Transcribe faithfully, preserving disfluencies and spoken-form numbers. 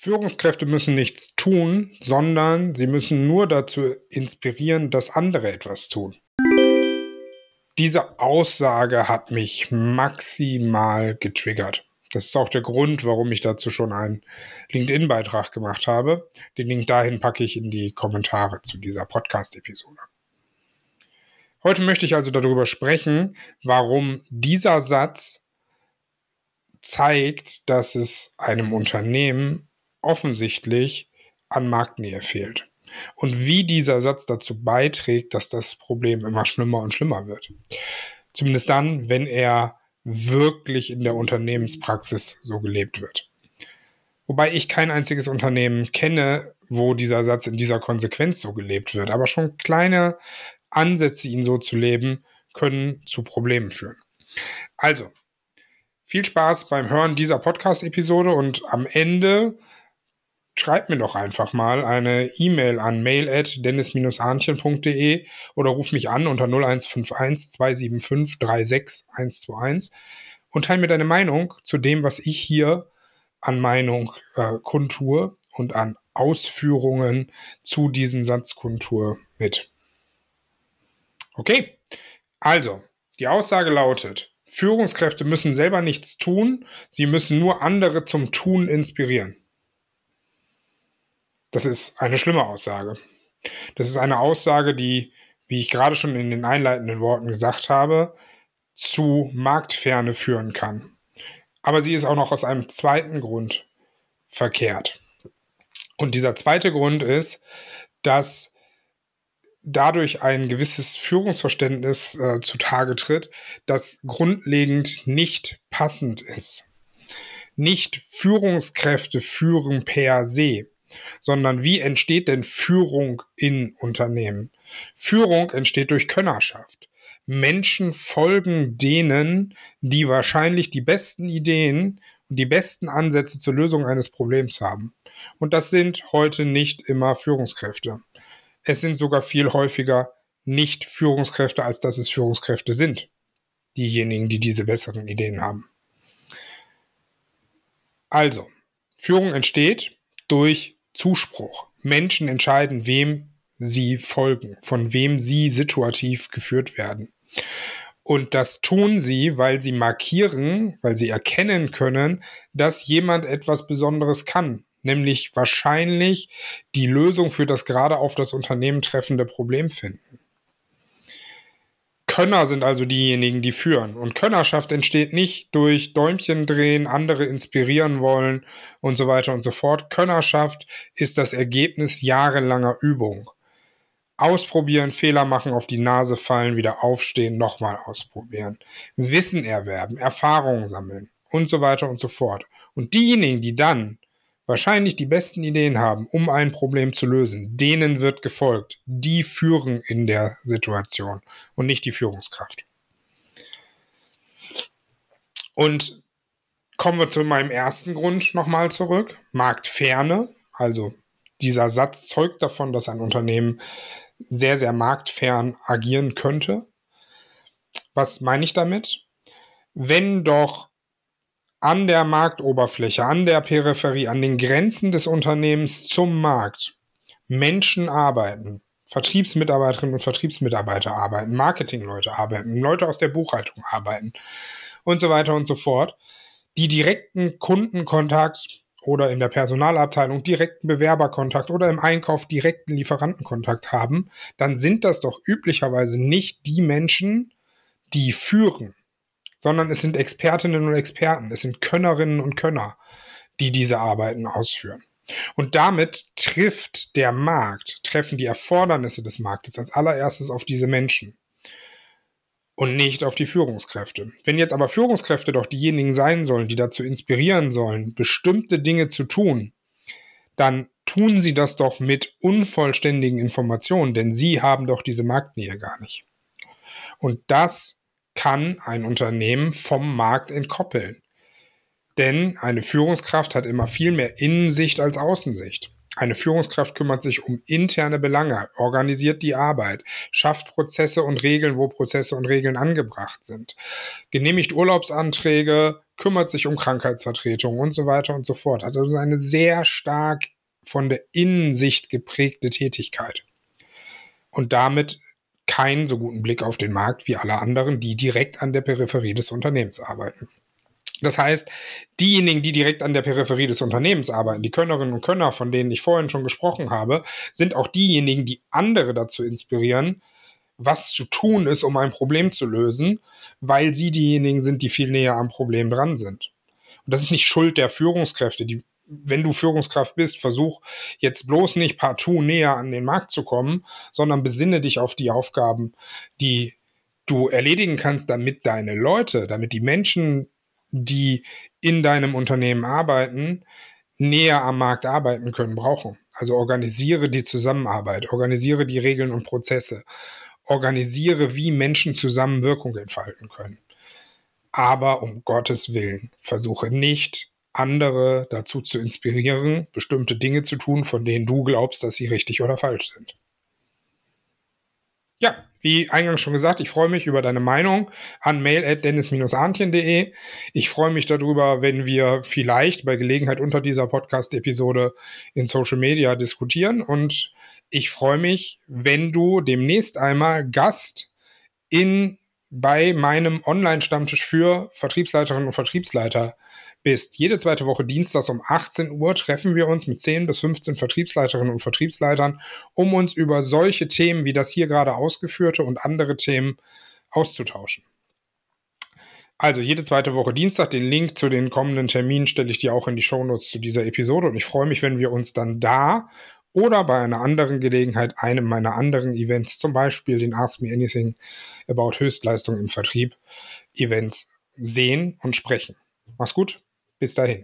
Führungskräfte müssen nichts tun, sondern sie müssen nur dazu inspirieren, dass andere etwas tun. Diese Aussage hat mich maximal getriggert. Das ist auch der Grund, warum ich dazu schon einen LinkedIn-Beitrag gemacht habe. Den Link dahin packe ich in die Kommentare zu dieser Podcast-Episode. Heute möchte ich also darüber sprechen, warum dieser Satz zeigt, dass es einem Unternehmen offensichtlich an Marktnähe fehlt. Und wie dieser Satz dazu beiträgt, dass das Problem immer schlimmer und schlimmer wird. Zumindest dann, wenn er wirklich in der Unternehmenspraxis so gelebt wird. Wobei ich kein einziges Unternehmen kenne, wo dieser Satz in dieser Konsequenz so gelebt wird. Aber schon kleine Ansätze, ihn so zu leben, können zu Problemen führen. Also, viel Spaß beim Hören dieser Podcast-Episode und am Ende schreib mir doch einfach mal eine E-Mail an mail at dennis dash ahnchen punkt de oder ruf mich an unter null eins fünf eins zwei sieben fünf drei sechs eins zwei eins und teile mir deine Meinung zu dem, was ich hier an Meinung äh, kundtue und an Ausführungen zu diesem Satz kundtue mit. Okay, also, die Aussage lautet, Führungskräfte müssen selber nichts tun, sie müssen nur andere zum Tun inspirieren. Das ist eine schlimme Aussage. Das ist eine Aussage, die, wie ich gerade schon in den einleitenden Worten gesagt habe, zu Marktferne führen kann. Aber sie ist auch noch aus einem zweiten Grund verkehrt. Und dieser zweite Grund ist, dass dadurch ein gewisses Führungsverständnis äh, zutage tritt, das grundlegend nicht passend ist. Nicht Führungskräfte führen per se, sondern wie entsteht denn Führung in Unternehmen? Führung entsteht durch Könnerschaft. Menschen folgen denen, die wahrscheinlich die besten Ideen und die besten Ansätze zur Lösung eines Problems haben. Und das sind heute nicht immer Führungskräfte. Es sind sogar viel häufiger nicht Führungskräfte, als dass es Führungskräfte sind. Diejenigen, die diese besseren Ideen haben. Also, Führung entsteht durch Zuspruch. Menschen entscheiden, wem sie folgen, von wem sie situativ geführt werden. Und das tun sie, weil sie markieren, weil sie erkennen können, dass jemand etwas Besonderes kann, nämlich wahrscheinlich die Lösung für das gerade auf das Unternehmen treffende Problem finden. Könner sind also diejenigen, die führen. Und Könnerschaft entsteht nicht durch Däumchen drehen, andere inspirieren wollen und so weiter und so fort. Könnerschaft ist das Ergebnis jahrelanger Übung. Ausprobieren, Fehler machen, auf die Nase fallen, wieder aufstehen, nochmal ausprobieren. Wissen erwerben, Erfahrungen sammeln und so weiter und so fort. Und diejenigen, die dann wahrscheinlich die besten Ideen haben, um ein Problem zu lösen, denen wird gefolgt. Die führen in der Situation und nicht die Führungskraft. Und kommen wir zu meinem ersten Grund nochmal zurück. Marktferne, also dieser Satz zeugt davon, dass ein Unternehmen sehr, sehr marktfern agieren könnte. Was meine ich damit? Wenn doch an der Marktoberfläche, an der Peripherie, an den Grenzen des Unternehmens zum Markt Menschen arbeiten, Vertriebsmitarbeiterinnen und Vertriebsmitarbeiter arbeiten, Marketingleute arbeiten, Leute aus der Buchhaltung arbeiten und so weiter und so fort, die direkten Kundenkontakt oder in der Personalabteilung direkten Bewerberkontakt oder im Einkauf direkten Lieferantenkontakt haben, dann sind das doch üblicherweise nicht die Menschen, die führen, sondern es sind Expertinnen und Experten, es sind Könnerinnen und Könner, die diese Arbeiten ausführen. Und damit trifft der Markt, treffen die Erfordernisse des Marktes als allererstes auf diese Menschen und nicht auf die Führungskräfte. Wenn jetzt aber Führungskräfte doch diejenigen sein sollen, die dazu inspirieren sollen, bestimmte Dinge zu tun, dann tun sie das doch mit unvollständigen Informationen, denn sie haben doch diese Marktnähe gar nicht. Und das kann ein Unternehmen vom Markt entkoppeln. Denn eine Führungskraft hat immer viel mehr Innensicht als Außensicht. Eine Führungskraft kümmert sich um interne Belange, organisiert die Arbeit, schafft Prozesse und Regeln, wo Prozesse und Regeln angebracht sind, genehmigt Urlaubsanträge, kümmert sich um Krankheitsvertretung und so weiter und so fort. Hat also eine sehr stark von der Innensicht geprägte Tätigkeit. Und damit keinen so guten Blick auf den Markt wie alle anderen, die direkt an der Peripherie des Unternehmens arbeiten. Das heißt, diejenigen, die direkt an der Peripherie des Unternehmens arbeiten, die Könnerinnen und Könner, von denen ich vorhin schon gesprochen habe, sind auch diejenigen, die andere dazu inspirieren, was zu tun ist, um ein Problem zu lösen, weil sie diejenigen sind, die viel näher am Problem dran sind. Und das ist nicht Schuld der Führungskräfte. Die, wenn du Führungskraft bist, versuch jetzt bloß nicht partout näher an den Markt zu kommen, sondern besinne dich auf die Aufgaben, die du erledigen kannst, damit deine Leute, damit die Menschen, die in deinem Unternehmen arbeiten, näher am Markt arbeiten können, brauchen. Also organisiere die Zusammenarbeit, organisiere die Regeln und Prozesse, organisiere, wie Menschen zusammen Wirkung entfalten können. Aber um Gottes Willen, versuche nicht, andere dazu zu inspirieren, bestimmte Dinge zu tun, von denen du glaubst, dass sie richtig oder falsch sind. Ja, wie eingangs schon gesagt, ich freue mich über deine Meinung an mail at dennis dash arntjen punkt de. Ich freue mich darüber, wenn wir vielleicht bei Gelegenheit unter dieser Podcast-Episode in Social Media diskutieren. Und ich freue mich, wenn du demnächst einmal Gast in bei meinem Online-Stammtisch für Vertriebsleiterinnen und Vertriebsleiter bist. Jede zweite Woche dienstags um achtzehn Uhr treffen wir uns mit zehn bis fünfzehn Vertriebsleiterinnen und Vertriebsleitern, um uns über solche Themen wie das hier gerade ausgeführte und andere Themen auszutauschen. Also jede zweite Woche Dienstag, den Link zu den kommenden Terminen stelle ich dir auch in die Shownotes zu dieser Episode und ich freue mich, wenn wir uns dann da oder bei einer anderen Gelegenheit, einem meiner anderen Events, zum Beispiel den Ask Me Anything About Höchstleistung im Vertrieb Events, sehen und sprechen. Mach's gut, bis dahin.